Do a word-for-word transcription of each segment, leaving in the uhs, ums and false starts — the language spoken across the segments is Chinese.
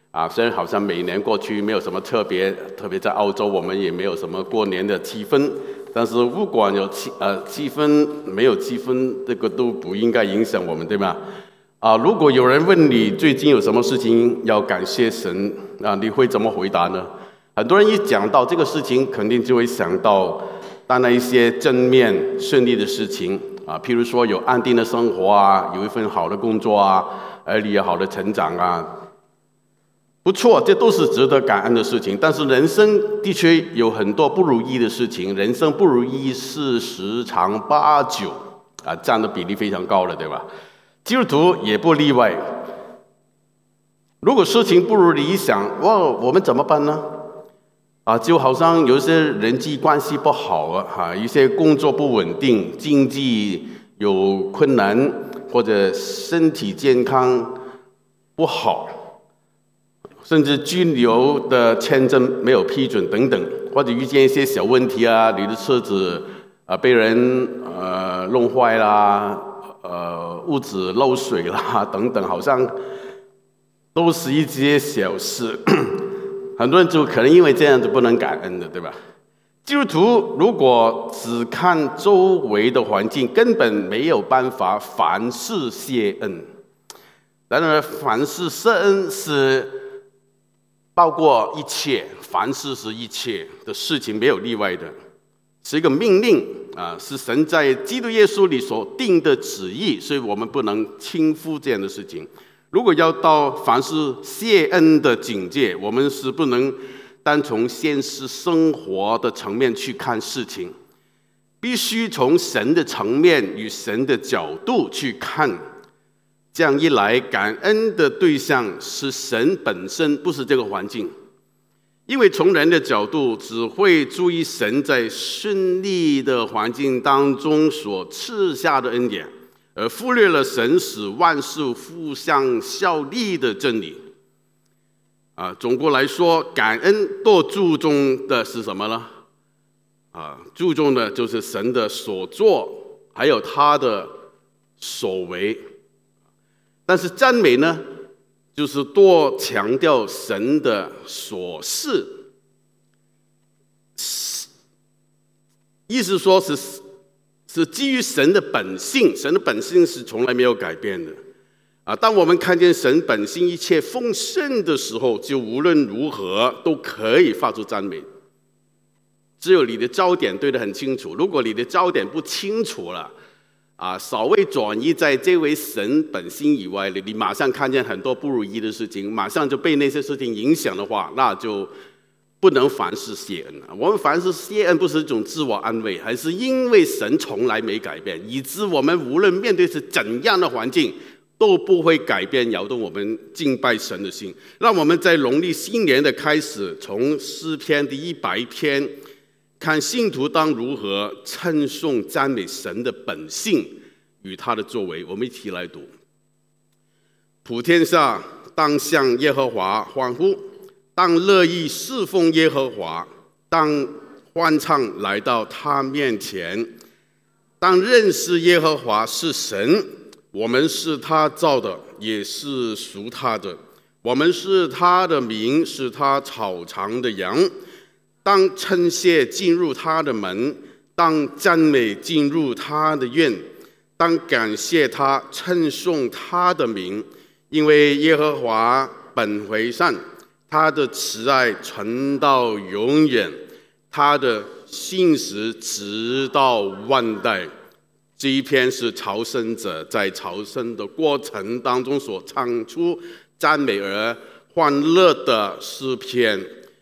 啊，虽然好像每年过去没有什么特别，特别在澳洲我们也没有什么过年的气氛，但是不管有气呃气氛没有气氛，这个都不应该影响我们，对吧？啊，如果有人问你最近有什么事情要感谢神啊，你会怎么回答呢？很多人一讲到这个事情，肯定就会想到当然一些正面顺利的事情啊，譬如说有安定的生活啊，有一份好的工作啊，儿女有好的成长啊。不错，这都是值得感恩的事情。但是人生的确有很多不如意的事情，人生不如意是十常八九啊，占的比例非常高了，对吧？基督徒也不例外。如果事情不如理想，哇，我们怎么办呢？啊，就好像有一些人际关系不好啊，哈，一些工作不稳定，经济有困难，或者身体健康不好。甚至居留的签证没有批准等等，或者遇见一些小问题啊，你的车子啊、呃、被人呃弄坏啦，呃屋子漏水啦等等，好像都是一些小事，很多人就可能因为这样子不能感恩的，对吧？基督徒如果只看周围的环境，根本没有办法凡事谢恩。然而，凡事谢恩是包括一切，凡事是一切的事情，没有例外的，是一个命令啊，是神在基督耶稣里所定的旨意，所以我们不能轻忽这样的事情。如果要到凡事谢恩的境界，我们是不能单从现实生活的层面去看事情，必须从神的层面与神的角度去看。这样一来，感恩的对象是神本身，不是这个环境。因为从人的角度，只会注意神在顺利的环境当中所赐下的恩典，而忽略了神使万事互相效力的真理。啊，总括来说，感恩多注重的是什么呢？啊，注重的就是神的所作，还有他的所为。但是赞美呢，就是多强调神的所事，意思说是是基于神的本性，神的本性是从来没有改变的啊。当我们看见神本性一切丰盛的时候，就无论如何都可以发出赞美。只有你的焦点对得很清楚，如果你的焦点不清楚了，啊，稍微转移在这位神本性以外，你马上看见很多不如意的事情，马上就被那些事情影响的话，那就不能凡事谢恩。我们凡事谢恩不是一种自我安慰，还是因为神从来没改变，以致我们无论面对是怎样的环境，都不会改变摇动我们敬拜神的心。让我们在农历新年的开始，从诗篇第一百篇。看信徒当如何称颂赞美神的本性与他的作为，我们一起来读。普天下当向耶和华欢呼，当乐意侍奉耶和华，当欢唱来到他面前，当认识耶和华是神，我们是他造的，也是属他的，我们是他的民，是他草场的羊。当称谢进入他的门，当赞美进入他的院，当感谢他，称颂他的名，因为耶和华本为善，他的慈爱存到永远，他的信实直到万代。这一篇是朝圣者在朝圣的过程当中所唱出赞美而欢乐的诗篇。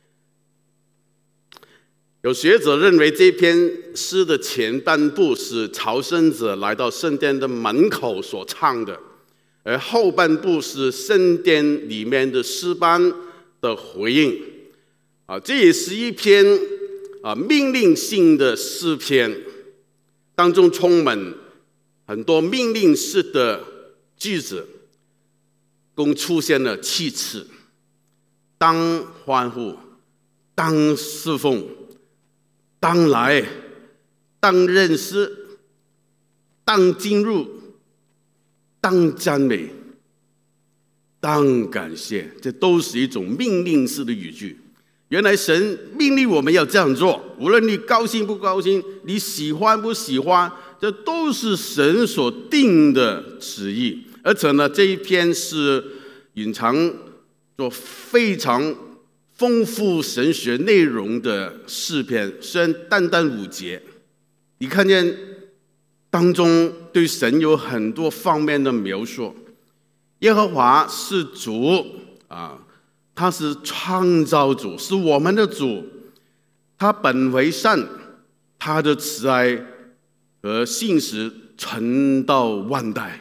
有学者认为这篇诗的前半部是朝圣者来到圣殿的门口所唱的，而后半部是圣殿里面的诗班的回应。啊，这也是一篇啊命令性的诗篇，当中充满很多命令式的句子，共出现了七次：当欢呼，当侍奉，当来，当认识，当进入，当赞美， 当感谢，这都是一种命令式的语句。原来神命令我们要这样做，无论你高兴不高兴，你喜欢不喜欢，这都是神所定的旨意。而且呢，这一篇是隐藏着非常丰富神学内容的诗篇，虽然单单五节，你看见当中对神有很多方面的描述。耶和华是主啊，他是创造主，是我们的主，他本为善，他的慈爱和信实存到万代。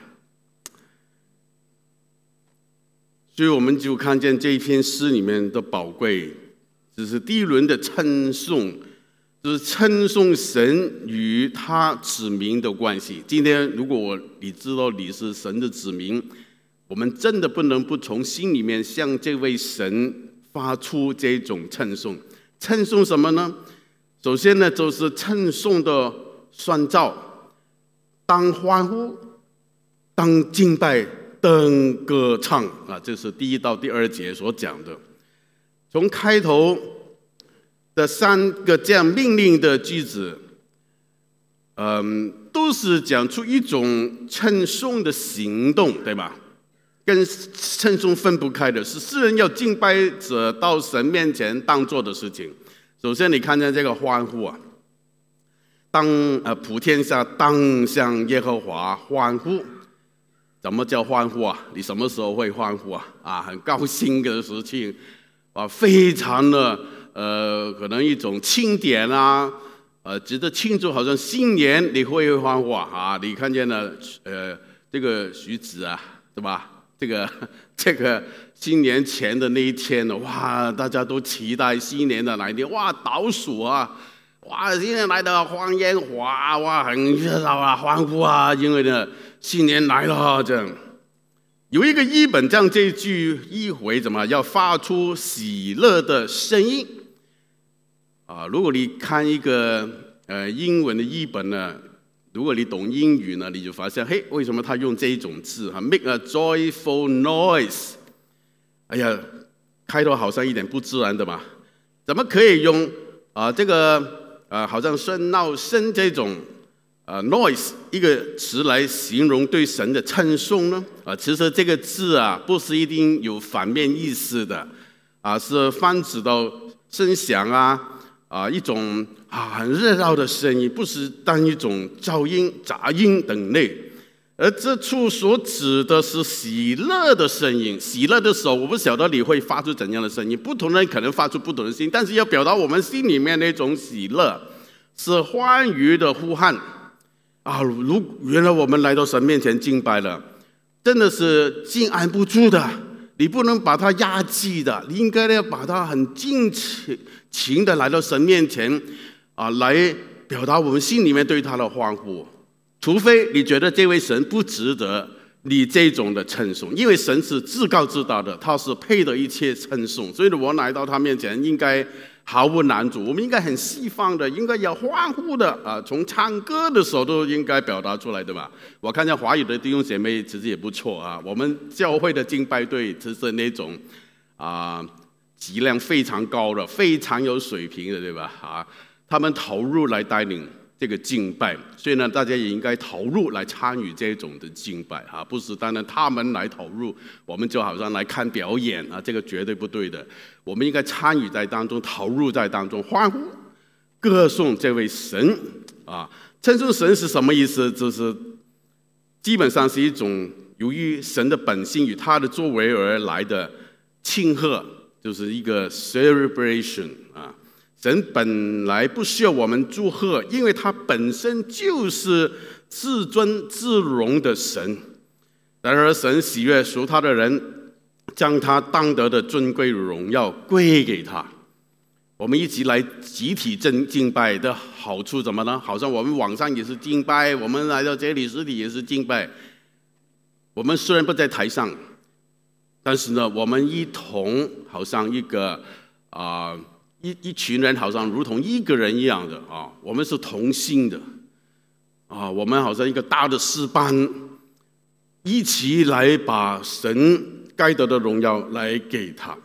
所以我们就看见这一篇诗里面的宝贵，只是第一轮的称颂，就是称颂神与他子民的关系。今天如果我你知道你是神的子民，我们真的不能不从心里面向这位神发出这种称颂。称颂什么呢？首先呢，就是称颂的宣召，当欢呼，当敬拜，当歌唱啊，这是第一到第二节所讲的。从开头的三个这样命令的句子，嗯，都是讲出一种称颂的行动，对吧？跟称颂分不开的是诗人要敬拜者到神面前当做的事情。首先，你看见这个欢呼啊，当呃普天下当向耶和华欢呼。怎么叫欢呼啊？你什么时候会欢呼啊？啊，很高兴的事情，啊，非常的呃，可能一种庆典啊，呃，值得庆祝，好像新年你会欢呼啊？啊，你看见了呃这个徐子啊，对吧？这个这个新年前的那一天呢，哇，大家都期待新年的来临，哇，倒数啊，哇，新年来的放烟花，哇，很热闹啊，欢呼啊，因为呢，新年来了，这样。有一个译本将这句译回怎么要发出喜乐的声音啊？如果你看一个呃英文的译本呢？如果你懂英语呢，你就发现，嘿，为什么他用这一种字哈 ？Make a joyful noise。哎呀，开头好像一点不自然的嘛，怎么可以用啊、呃、这个啊、呃、好像喧闹声这种啊、呃、noise 一个词来形容对神的称颂呢？啊、呃，其实这个字啊不是一定有反面意思的，啊、呃、是泛指到声响啊。啊，一种啊很热闹的声音，不是单一种噪音、杂音等类，而这处所指的是喜乐的声音。喜乐的时候，我不晓得你会发出怎样的声音，不同人可能发出不同的声音，但是要表达我们心里面那种喜乐，是欢愉的呼喊啊！如原来我们来到神面前敬拜了，真的是静安不住的，你不能把它压制的，你应该要把它很尽情。情的来到神面前啊，来表达我们心里面对他的欢呼，除非你觉得这位神不值得你这种的称颂，因为神是至高至大的，他是配得一切称颂，所以我来到他面前应该毫不拦阻，我们应该很释放的，应该要欢呼的啊，从唱歌的时候都应该表达出来，对吧？我看见华语的弟兄姐妹其实也不错啊，我们教会的敬拜队其实那种啊。质量非常高的，非常有水平的，对吧？啊，他们投入来带领这个敬拜，所以呢，大家也应该投入来参与这种的敬拜啊，不是单单他们来投入，我们就好像来看表演啊，这个绝对不对的。我们应该参与在当中，投入在当中，欢呼、歌颂这位神啊。称颂神是什么意思？就是基本上是一种由于神的本性与他的作为而来的庆贺。就是一个 celebration 啊，神本来不需要我们祝贺，因为他本身就是至尊至荣的神。然而神喜悦属他的人，将他当得的尊贵荣耀归给他。我们一起来集体敬拜的好处怎么呢？好像我们网上也是敬拜，我们来到这里实体也是敬拜。我们虽然不在台上，但是呢，我们一同好像一个啊、呃、一一群人，好像如同一个人一样的啊，我们是同心的啊，我们好像一个大的诗班，一起来把神该得的荣耀来给他。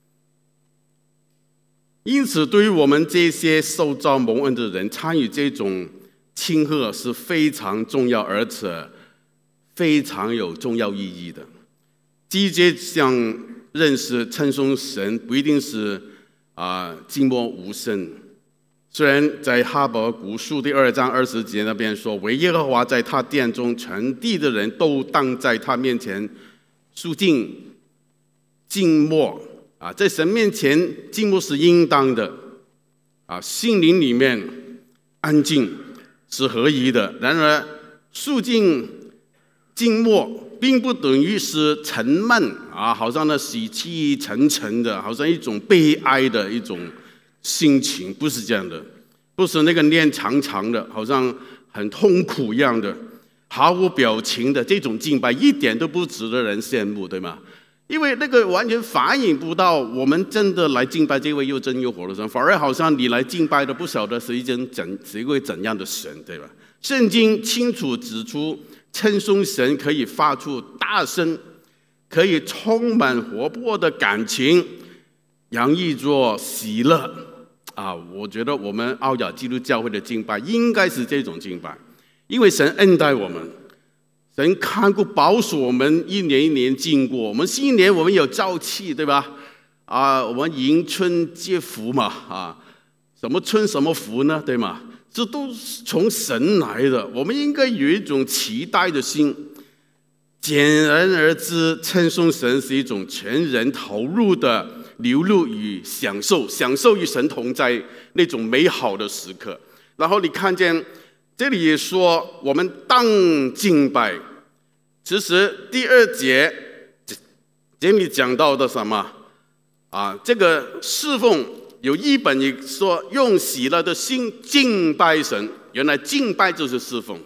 因此，对于我们这些受造蒙恩的人，参与这种庆贺是非常重要，而且非常有重要意义的。积极想认识称颂神，不一定是啊静默无声。虽然在哈巴谷书第二章二十节那边说，唯耶和华在他殿中，全地的人都当在他面前肃静静默啊，在神面前静默是应当的啊，心灵里面安静是合宜的。然而，肃静静默并不等于是沉闷啊，好像那喜气沉沉的，好像一种悲哀的一种心情，不是这样的，不是那个脸长长的，好像很痛苦一样的，毫无表情的这种敬拜，一点都不值得人羡慕，对吗？因为那个完全反映不到我们真的来敬拜这位又真又活的神，反而好像你来敬拜的不晓得是一件怎是一位怎样的神，对吧？圣经清楚指出，称颂神可以发出大声，可以充满活泼的感情，洋溢着喜乐啊！我觉得我们奥雅基督教会的敬拜应该是这种敬拜，因为神恩待我们，神看顾保守我们一年一年经过，我们新年我们有朝气，对吧？啊，我们迎春接福嘛，啊，什么春什么福呢？对吗？这都是从神来的，我们应该有一种期待的心。简而而之，称颂神是一种全人投入的流露与享受，享受与神同在那种美好的时刻。然后你看见这里也说，我们当敬拜。其实第二节这里讲到的什么啊？这个侍奉有一本也说用喜乐的心敬拜神，原来敬拜就是侍奉。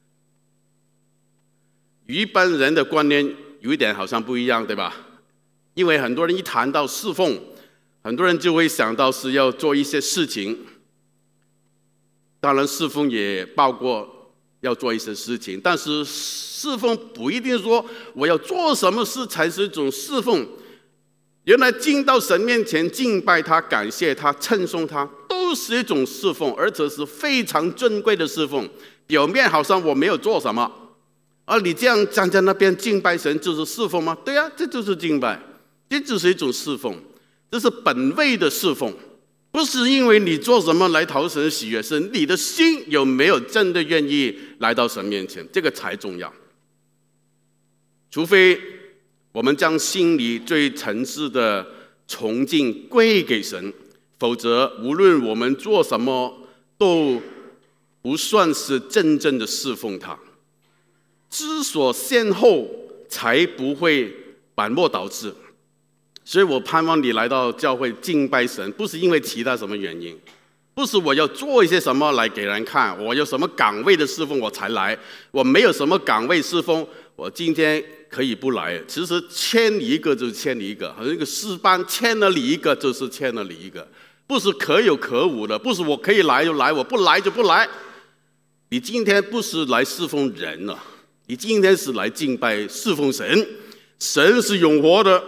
与一般人的观念有一点好像不一样，对吧？因为很多人一谈到侍奉，很多人就会想到是要做一些事情。当然，侍奉也包括要做一些事情，但是侍奉不一定说我要做什么事才是一种侍奉。原来进到神面前敬拜他、感谢他、称颂他，都是一种侍奉，而且是非常尊贵的侍奉。表面好像我没有做什么，而你这样站在那边敬拜神，就是侍奉吗？对啊，这就是敬拜，这就是一种侍奉，这是本位的侍奉，不是因为你做什么来讨神喜悦，是你的心有没有真的愿意来到神面前，这个才重要。除非我们将心里最诚挚的崇敬归给神，否则无论我们做什么，都不算是真正的侍奉他。知所先后，才不会本末倒置。所以我盼望你来到教会敬拜神，不是因为其他什么原因，不是我要做一些什么来给人看，我有什么岗位的侍奉我才来，我没有什么岗位侍奉，我今天可以不来。其实签你一个就是签你一个，好像一个诗班签了你一个就是签了你一个，不是可有可无的，不是我可以来就来，我不来就不来。你今天不是来侍奉人了，你今天是来敬拜侍奉神，神是永活的，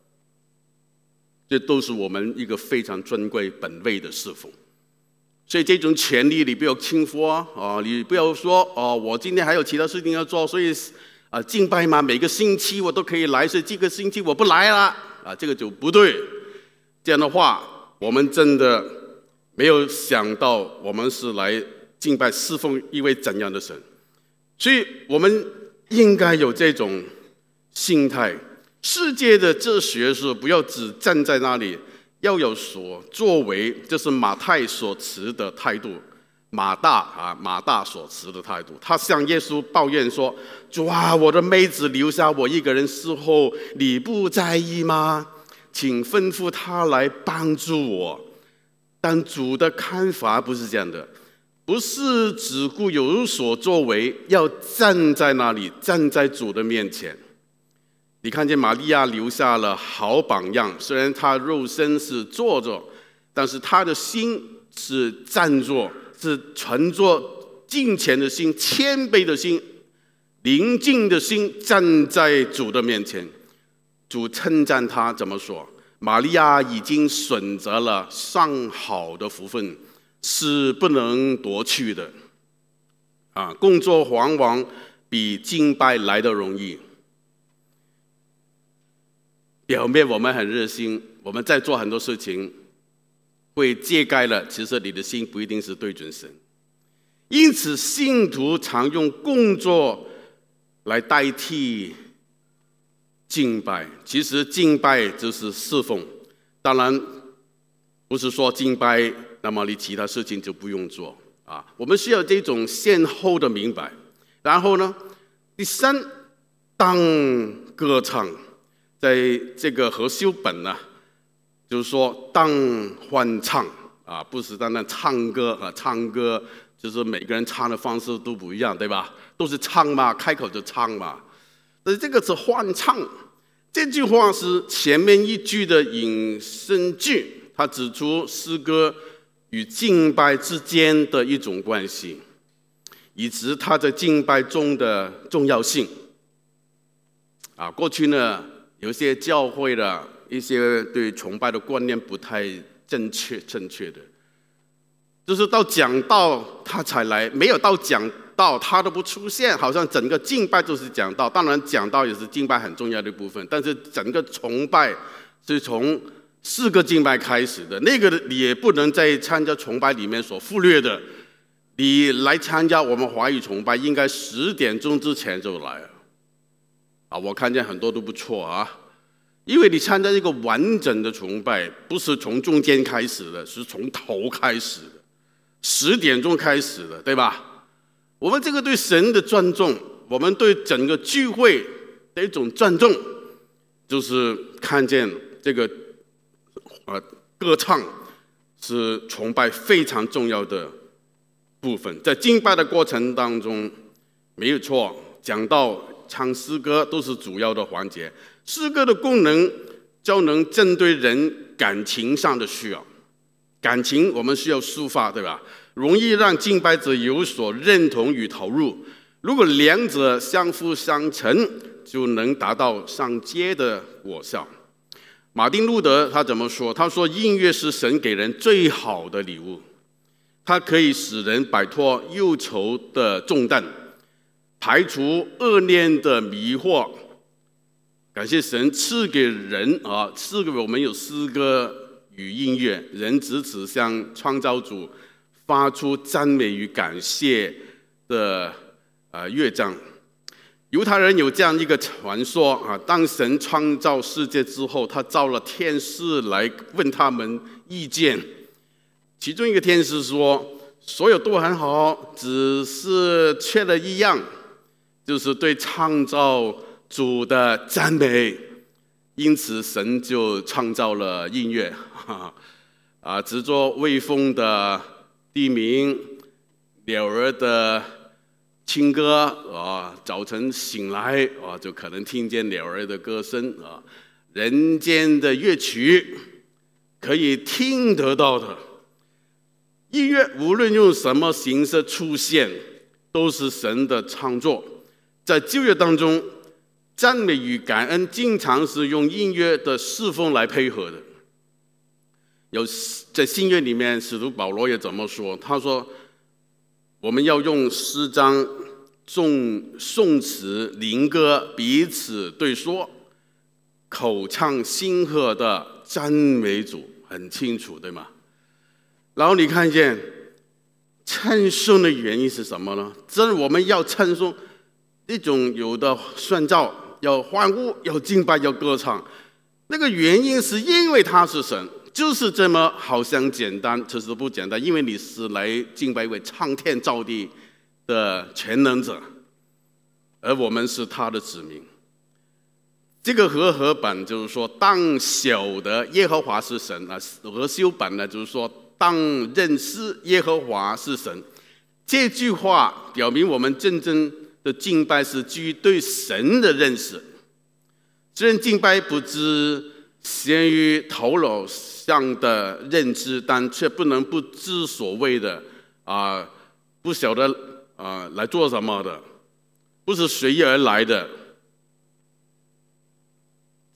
这都是我们一个非常尊贵本位的侍奉。所以这种权利你不要轻忽啊、哦！你不要说哦，我今天还有其他事情要做，所以啊、呃、敬拜嘛，每个星期我都可以来，所以这个星期我不来了啊，这个就不对。这样的话，我们真的没有想到我们是来敬拜侍奉一位怎样的神。所以我们应该有这种心态。世界的哲学是不要只站在那里，要有所作为，这是马太所持的态度。马大啊，马大所持的态度，他向耶稣抱怨说：“主啊，我的妹子留下我一个人伺候，你不在意吗？请吩咐他来帮助我。”但主的看法不是这样的，不是只顾有所作为，要站在那里，站在主的面前。你看见玛利亚留下了好榜样，虽然她肉身是坐着，但是她的心是站着，是存着敬虔的心、谦卑的心、宁静的心，站在主的面前。 主称赞他怎么说？玛利亚已经选择了上好的福分，是不能夺去的。啊，工作往往比敬拜来得容易。表面我们很热心，我们在做很多事情，会揭盖了，其实你的心不一定是对准神。因此，信徒常用工作来代替敬拜，其实敬拜就是侍奉。当然，不是说敬拜，那么你其他事情就不用做啊。我们需要这种先后的明白。然后呢，第三，当歌唱，在这个和修本呢，就是说当欢唱啊，不是单单唱歌啊，唱歌就是每个人唱的方式都不一样，对吧？都是唱嘛，开口就唱嘛。但是这个是欢唱，这句话是前面一句的引申句，它指出诗歌与敬拜之间的一种关系，以及它在敬拜中的重要性。啊，过去呢，有些教会的一些对崇拜的观念不太正确，正确的，就是到讲道他才来，没有到讲道他都不出现，好像整个敬拜就是讲道。当然讲道也是敬拜很重要的部分，但是整个崇拜是从四个敬拜开始的，那个你也不能在参加崇拜里面所忽略的。你来参加我们华语崇拜，应该十点钟之前就来了啊！我看见很多都不错啊，因为你参加一个完整的崇拜，不是从中间开始的，是从头开始的，十点钟开始的，对吧？我们这个对神的尊重，我们对整个聚会的一种尊重，就是看见这个呃歌唱是崇拜非常重要的部分。在敬拜的过程当中，没有错，讲到唱诗歌都是主要的环节。诗歌的功能就能针对人感情上的需要，感情我们需要抒发，对吧？容易让敬拜者有所认同与投入。如果两者相辅相成，就能达到上阶的果效。马丁路德他怎么说？他说音乐是神给人最好的礼物，它可以使人摆脱忧愁的重担，排除恶念的迷惑。感谢神赐给人啊，赐给我们有诗歌与音乐，人只此向创造主发出赞美与感谢的呃乐章。犹太人有这样一个传说啊，当神创造世界之后，他召了天使来问他们意见。其中一个天使说，所有都很好，只是缺了一样，就是对创造主的赞美。因此神就创造了音乐啊，制作微风的地鸣，鸟儿的轻歌啊，早晨醒来啊，就可能听见鸟儿的歌声啊，人间的乐曲可以听得到的。音乐无论用什么形式出现，都是神的创作。在旧约当中，赞美与感恩经常是用音乐的侍奉来配合的。有在新约里面，使徒保罗也怎么说？他说，我们要用诗章、颂颂词、灵歌彼此对说，口唱心和的赞美主，很清楚，对吗？然后你看见称颂的原因是什么呢？真我们要称颂一种有的宣召，要欢呼，要敬拜，要歌唱。那个原因是因为他是神，就是这么好像简单，其实不简单，因为你是来敬拜一位苍天造地的全能者，而我们是他的子民。这个和合本就是说，当晓得耶和华是神啊；和修本呢，就是说，当认识耶和华是神。这句话表明我们真正的敬拜是基于对神的认识。虽然敬拜不只限于头脑上的认知，但却不能不知所谓的啊、呃，不晓得啊、呃、来做什么的，不是随意而来的。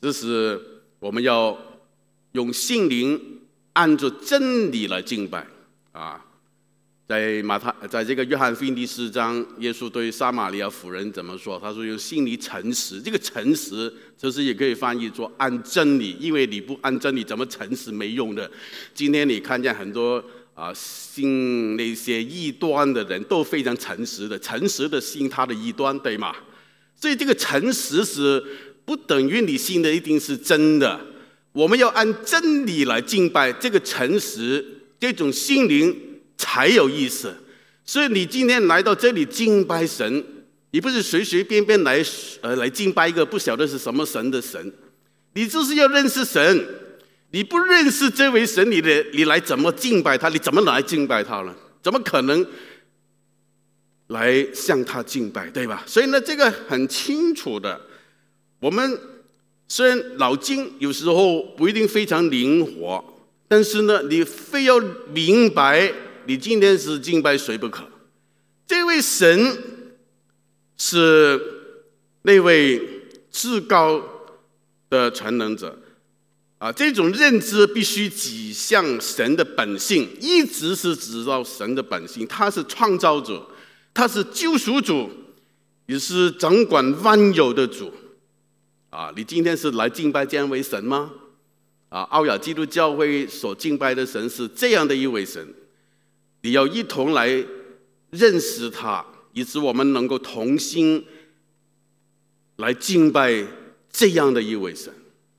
这是我们要用心灵按照真理来敬拜啊。在马太，在这个约翰福音第四章，耶稣对撒玛利亚妇人怎么说？他说用心里诚实。这个诚实，其实也可以翻译作按真理，因为你不按真理，怎么诚实没用的。今天你看见很多啊信那些异端的人都非常诚实的，诚实的信他的异端，对吗？所以这个诚实是不等于你信的一定是真的。我们要按真理来敬拜，这个诚实，这种心灵才有意思。所以你今天来到这里敬拜神，你不是随随便便来呃来敬拜一个不晓得是什么神的神，你就是要认识神。你不认识这位神，你的你来怎么敬拜他？你怎么来敬拜他呢？怎么可能来向他敬拜，对吧？所以呢，这个很清楚的。我们虽然脑筋有时候不一定非常灵活，但是呢，你非要明白你今天是敬拜谁不可。这位神是那位至高的全能者啊，这种认知必须指向神的本性，一直是指到神的本性。他是创造主，他是救赎主，也是掌管万有的主。啊，你今天是来敬拜这样一位神吗？啊，奥雅基督教会所敬拜的神是这样的一位神，你要一同来认识他，以致我们能够同心来敬拜这样的一位神。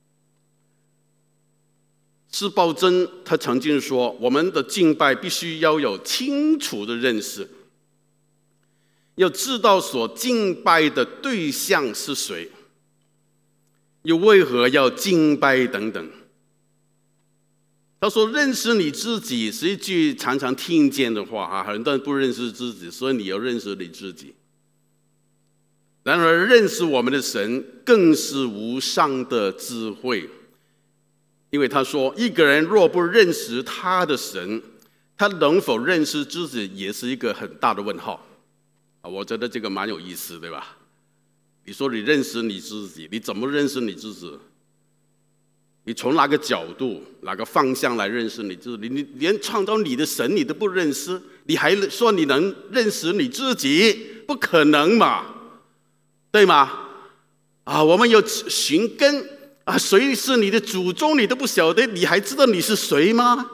施宝珍他曾经说，我们的敬拜必须要有清楚的认识，要知道所敬拜的对象是谁，又为何要敬拜等等。他说认识你自己是一句常常听见的话啊，很多人不认识自己，所以你要认识你自己。然而认识我们的神更是无上的智慧，因为他说一个人若不认识他的神，他能否认识自己也是一个很大的问号啊。我觉得这个蛮有意思，对吧？你说你认识你自己，你怎么认识你自己？你从哪个角度、哪个方向来认识你自己？你连创造你的神你都不认识，你还说你能认识你自己？不可能嘛，对吗？啊，我们要寻根啊，谁是你的祖宗你都不晓得，你还知道你是谁吗？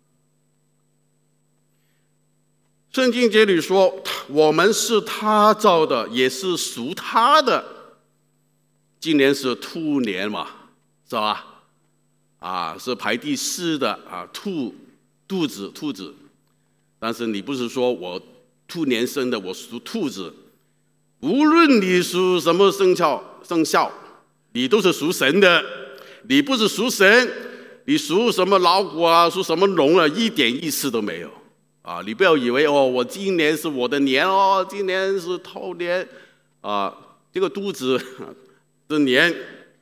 圣经这里说，我们是他造的，也是属他的。今年是兔年嘛，是吧？啊，是排第四的啊，兔兔子兔子。但是你不是说我兔年生的，我属兔子。无论你属什么生肖，生肖，你都是属神的。你不是属神，你属什么老虎啊，属什么龙啊，一点意思都没有。啊，你不要以为哦，我今年是我的年哦，今年是兔年啊，这个肚子的年，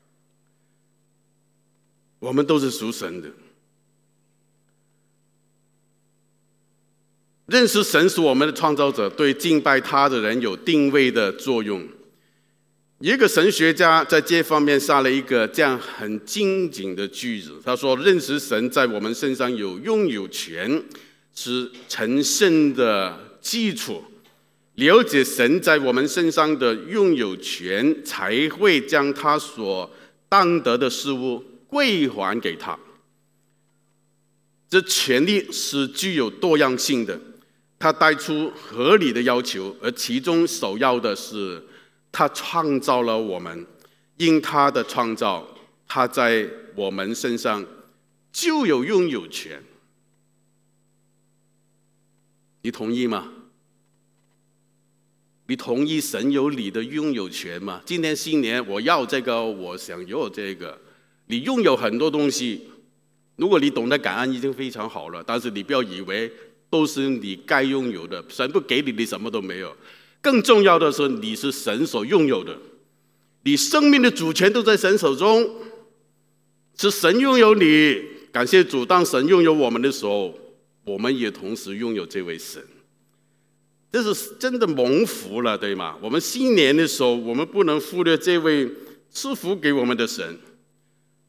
我们都是属神的。认识神是我们的创造者，对敬拜他的人有定位的作用。有一个神学家在这方面下了一个这样很精警的句子，他说认识神在我们身上有拥有权，是成圣的基础。了解神在我们身上的拥有权，才会将他所当得的事物归还给他。这权利是具有多样性的，它带出合理的要求，而其中首要的是他创造了我们，因他的创造，他在我们身上就有拥有权。你同意吗？你同意神有你的拥有权吗？今天新年我要这个，我想有这个。你拥有很多东西，如果你懂得感恩已经非常好了，但是你不要以为都是你该拥有的，神不给你，你什么都没有。更重要的是，你是神所拥有的，你生命的主权都在神手中，是神拥有你。感谢主，当神拥有我们的时候，我们也同时拥有这位神。这是真的蒙福了，对吗？我们新年的时候，我们不能忽略这位赐福给我们的神。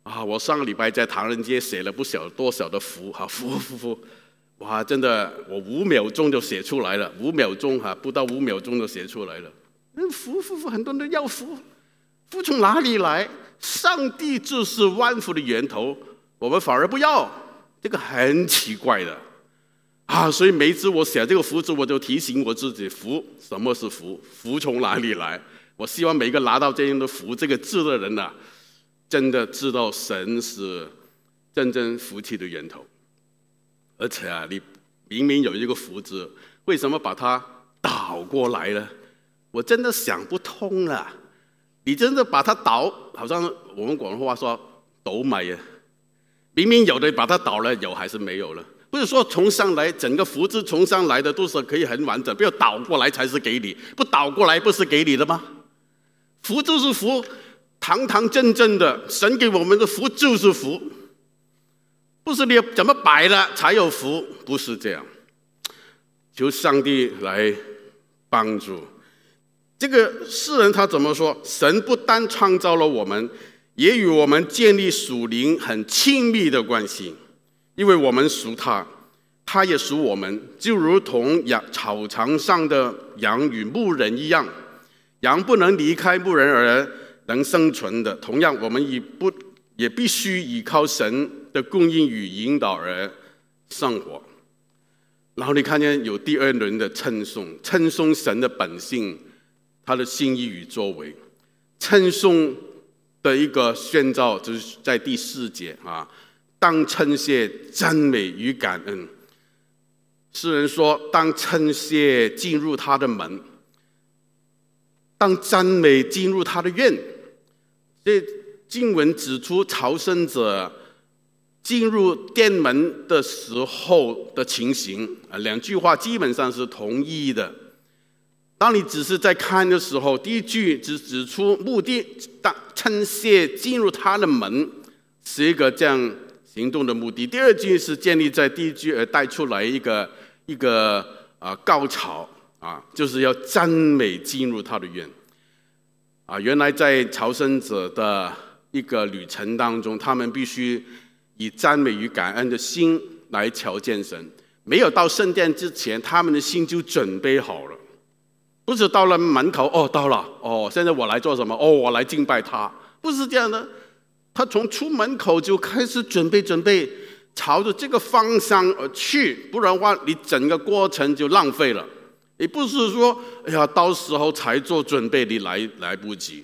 啊，我上个礼拜在唐人街写了不晓多少的符，哈，符符符，哇，真的，我五秒钟就写出来了，五秒钟哈，不到五秒钟就写出来了。那符符符，很多人都要符，符从哪里来？上帝就是万福的源头，我们反而不要，这个很奇怪的啊。所以每一次我写这个符字，我就提醒我自己：福，什么是福？福从哪里来？我希望每一个拿到这样的福这个字的人啊，真的知道神是真正福气的源头。而且啊，你明明有一个福字，为什么把它倒过来呢？我真的想不通了。你真的把它倒，好像我们广东话说倒米啊，明明有的把它倒了，有还是没有了？不是说从上来整个福字从上来的都是可以很完整，不要倒过来才是给你，不倒过来不是给你的吗？福就是福，堂堂正正的，神给我们的福就是福，不是你怎么摆了才有福，不是这样。求上帝来帮助。这个诗人他怎么说？神不单创造了我们，也与我们建立属灵很亲密的关系，因为我们属他，他也属我们，就如同羊草场上的羊与牧人一样，羊不能离开牧人而能生存的，同样我们也不也必须依靠神的供应与引导而生活。然后你看见有第二轮的称颂，称颂神的本性，他的心意与作为。称颂的一个宣召就是在第四节啊，当称谢、赞美与感恩。诗人说，当称谢进入他的门，当赞美进入他的院。这经文指出，朝圣者进入殿门的时候的情形，两句话基本上是同意的。当你只是在看的时候，第一句只指出目的，当称谢进入他的门，是一个这样行动的目的。第二句是建立在第一句而带出来一个一个啊高潮啊，就是要赞美进入他的院啊。原来在朝圣者的一个旅程当中，他们必须以赞美与感恩的心来瞧见神。没有到圣殿之前，他们的心就准备好了。不是到了门口哦，到了哦，现在我来做什么？哦，我来敬拜他，不是这样的。他从出门口就开始准备准备，朝着这个方向而去，不然的话，你整个过程就浪费了。也不是说，哎呀，到时候才做准备，你来来不及。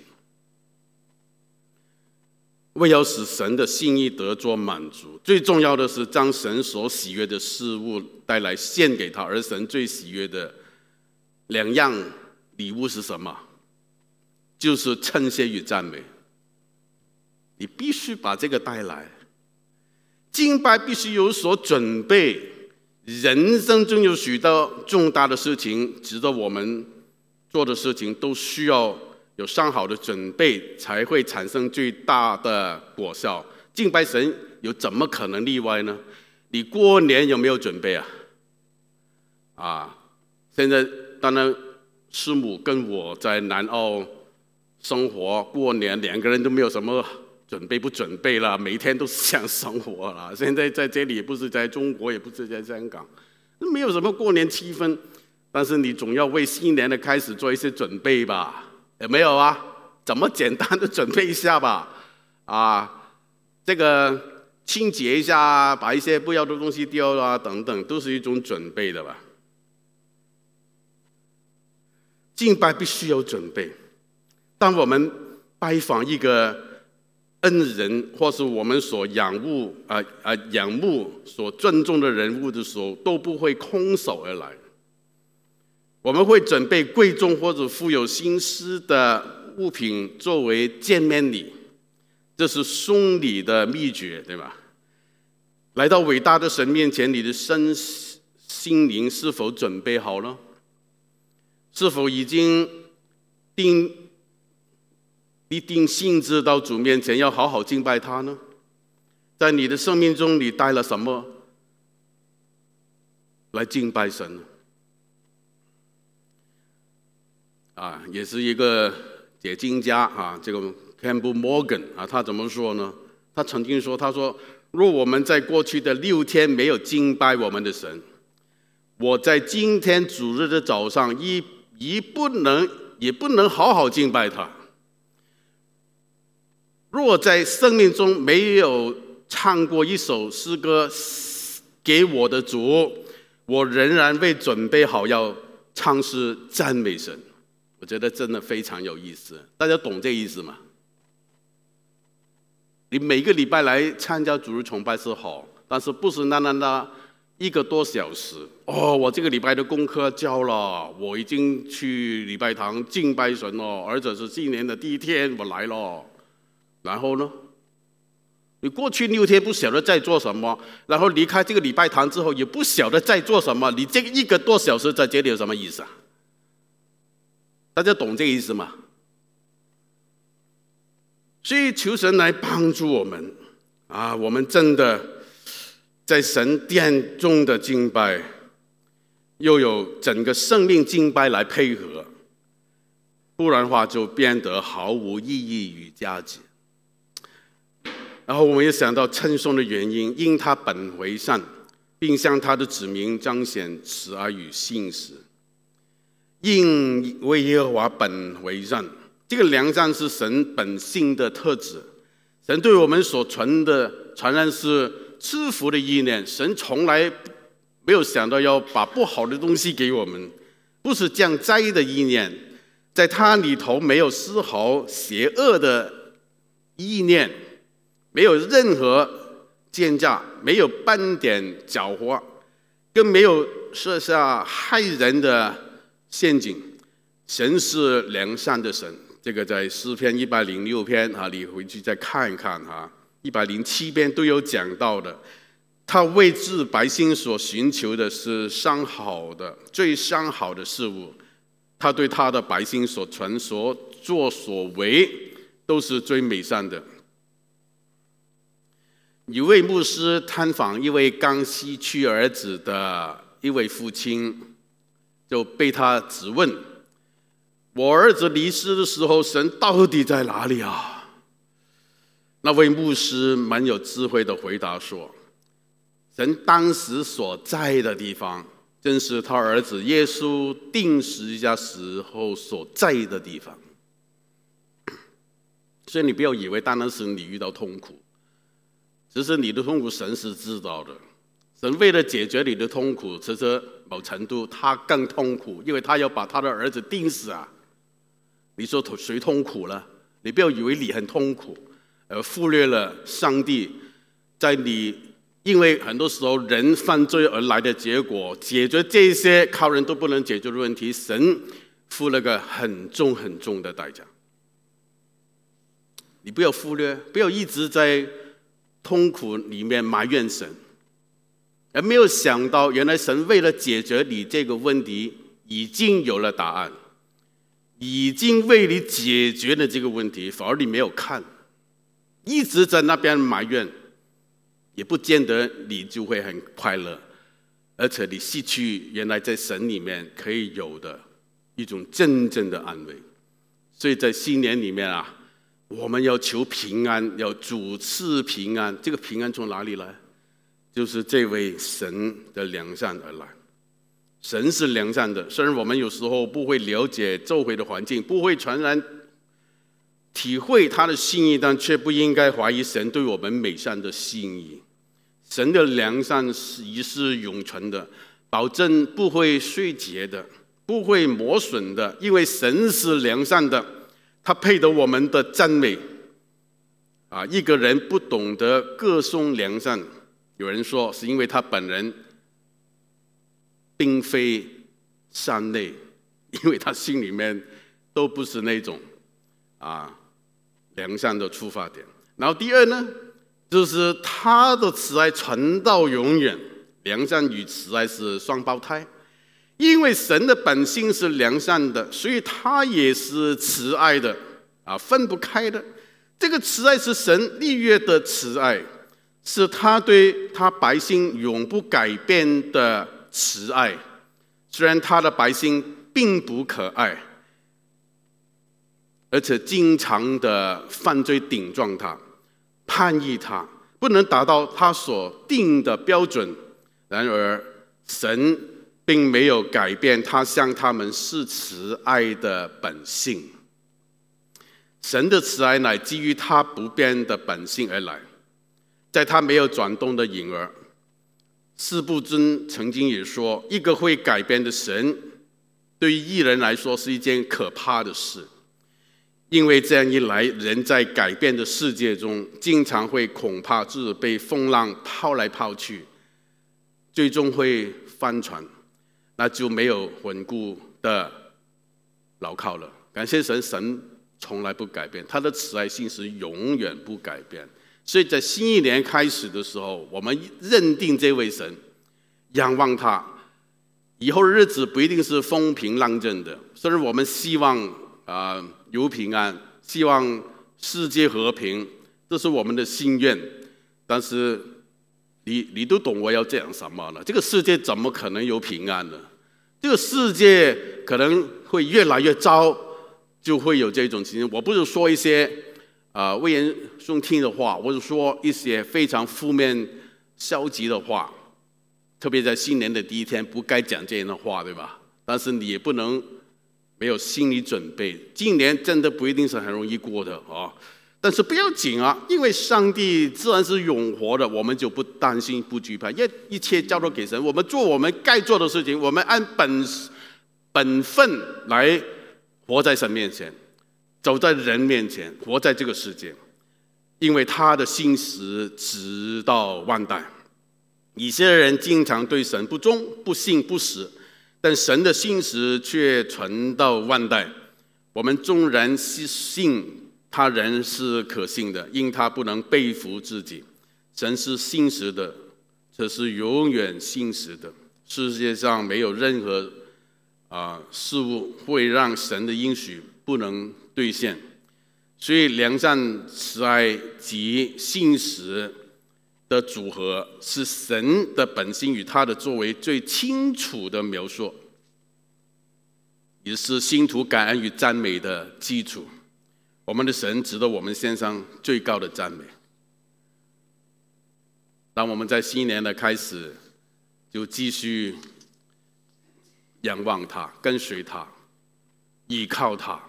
为要使神的心意得着满足，最重要的是将神所喜悦的事物带来献给他，而神最喜悦的两样礼物是什么？就是称谢与赞美。你必须把这个带来，敬拜必须有所准备。人生中有许多重大的事情，值得我们做的事情，都需要有上好的准备，才会产生最大的果效。敬拜神有怎么可能例外呢？你过年有没有准备啊？啊，现在当然师母跟我在南澳生活，过年两个人都没有什么准备不准备了，每天都是想生活了。现在在这里也不是在中国，也不是在香港，没有什么过年气氛。但是你总要为新年的开始做一些准备吧？有没有啊？怎么简单的准备一下吧？啊，这个清洁一下，把一些不要的东西丢了啊，等等，都是一种准备的吧。敬拜必须有准备。当我们拜访一个恩人，或是我们所仰慕啊啊仰慕、所尊重的人物的时候，都不会空手而来。我们会准备贵重或者富有心思的物品作为见面礼，这是送礼的秘诀，对吧？来到伟大的神面前，你的身心灵是否准备好了？是否已经定一定性质到主面前，要好好敬拜他呢？在你的生命中，你带了什么来敬拜神呢？啊，也是一个解经家啊，这个 Campbell Morgan 啊，他怎么说呢？ 他曾经说：“他说，若我们在过去的六天没有敬拜我们的神，我在今天主日的早上也也不能也不能好好敬拜他。若在生命中没有唱过一首诗歌给我的主，我仍然未准备好要唱诗赞美神。”我觉得真的非常有意思，大家懂这意思吗？你每个礼拜来参加主日崇拜是好，但是不是那那那一个多小时哦，我这个礼拜的功课交了，我已经去礼拜堂敬拜神了，而且是今年的第一天我来了，然后呢，你过去六天不晓得在做什么，然后离开这个礼拜堂之后也不晓得在做什么，你这一个多小时在这里有什么意思啊？大家懂这个意思吗？所以求神来帮助我们啊！我们真的在神殿中的敬拜，又有整个生命敬拜来配合，不然的话就变得毫无意义与价值。然后我们也想到称颂的原因，因他本为善，并向他的子民彰显慈爱与信实。因为耶和华本为善，这个良善是神本性的特质。神对我们所存的传然是赐福的意念，神从来没有想到要把不好的东西给我们，不是降灾的意念，在他里头没有丝毫邪恶的意念，没有任何奸诈，没有半点狡猾，更没有设下害人的陷阱。神是良善的神，这个在诗篇一百零六篇啊，你回去再看一看哈，一百零七篇都有讲到的。他为治百姓所寻求的是上好的、最上好的事物，他对他的百姓所存、所作所为都是最美善的。一位牧师探访一位刚失去儿子的一位父亲，就被他质问：“我儿子离世的时候，神到底在哪里啊？”那位牧师蛮有智慧的回答说：“神当时所在的地方，正是他儿子耶稣钉十字架时候所在的地方。所以你不要以为单单是你遇到痛苦，其实你的痛苦神是知道的。神为了解决你的痛苦，其实某程度他更痛苦，因为他要把他的儿子钉死啊！你说谁痛苦了？你不要以为你很痛苦，而忽略了上帝在你因为很多时候人犯罪而来的结果，解决这些靠人都不能解决的问题，神付了个很重很重的代价。你不要忽略，不要一直在痛苦里面埋怨神，而没有想到原来神为了解决你这个问题已经有了答案，已经为你解决了这个问题，反而你没有看，一直在那边埋怨，也不见得你就会很快乐，而且你失去原来在神里面可以有的一种真正的安慰。所以在新年里面啊，我们要求平安，要主赐平安。这个平安从哪里来？就是这位神的良善而来。神是良善的，虽然我们有时候不会了解周围的环境，不会全然体会他的心意，但却不应该怀疑神对我们美善的心意。神的良善是一世永存的，保证不会衰竭的，不会磨损的，因为神是良善的，他配得我们的赞美。啊，一个人不懂得歌颂良善，有人说是因为他本人并非善类，因为他心里面都不是那种啊良善的出发点。然后第二呢，就是他的慈爱传到永远，良善与慈爱是双胞胎。因为神的本性是良善的，所以他也是慈爱的啊，分不开的。这个慈爱是神立约的慈爱，是他对他百姓永不改变的慈爱。虽然他的百姓并不可爱，而且经常的犯罪顶撞他， 叛逆他，不能达到他所定的标准。然而，神并没有改变他向他们施慈爱的本性。神的慈爱乃基于他不变的本性而来，在他没有转动的影儿。司布真曾经也说，一个会改变的神，对于义人来说是一件可怕的事，因为这样一来，人在改变的世界中，经常会恐怕是被风浪抛来抛去，最终会翻船，那就没有稳固的牢靠了。感谢神，神从来不改变，他的慈爱心是永远不改变。所以在新一年开始的时候，我们认定这位神，仰望他，以后的日子不一定是风平浪静的。虽然我们希望啊、呃、有平安，希望世界和平，这是我们的心愿，但是你你都懂我要讲什么了？这个世界怎么可能有平安呢？这个世界可能会越来越糟，就会有这种情形。我不是说一些啊、呃、危言耸听的话，我是说一些非常负面、消极的话。特别在新年的第一天，不该讲这样的话，对吧？但是你也不能没有心理准备。今年真的不一定是很容易过的啊，但是不要紧啊，因为上帝自然是永活的，我们就不担心、不惧怕，因为一切交托给神，我们做我们该做的事情，我们按本本分来活在神面前，走在人面前，活在这个世界，因为他的信实直到万代。以色列人经常对神不忠、不信、不实，但神的信实却传到万代。我们纵然信他，人是可信的，因他不能背负自己。神是信实的，这是永远信实的。世界上没有任何啊、呃、事物会让神的应许不能兑现。所以良善、慈爱及信实的组合是神的本性与他的作为最清楚的描述，也是信徒感恩与赞美的基础。我们的神值得我们献上最高的赞美。当我们在新年的开始，就继续仰望他，跟随他，依靠他。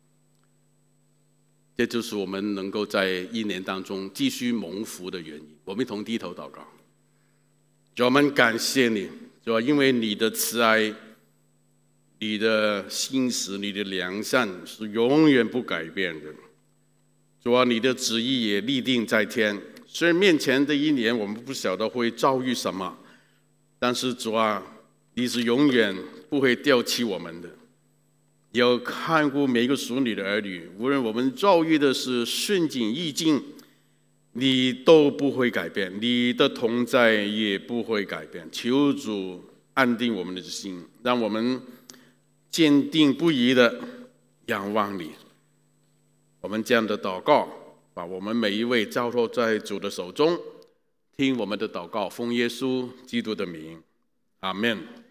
这就是我们能够在一年当中继续蒙福的原因。我们一同低头祷告。主，我们感谢你，主，因为你的慈爱、你的信实、你的良善是永远不改变的。主啊，你的旨意也立定在天。虽然面前的一年我们不晓得会遭遇什么，但是主啊，你是永远不会丢弃我们的。要看顾每一个属你的儿女，无论我们遭遇的是顺境逆境，你都不会改变，你的同在也不会改变。求主安定我们的心，让我们坚定不移的仰望你。我们这样的祷告，把我们每一位交托在主的手中，听我们的祷告，奉耶稣基督的名，阿们。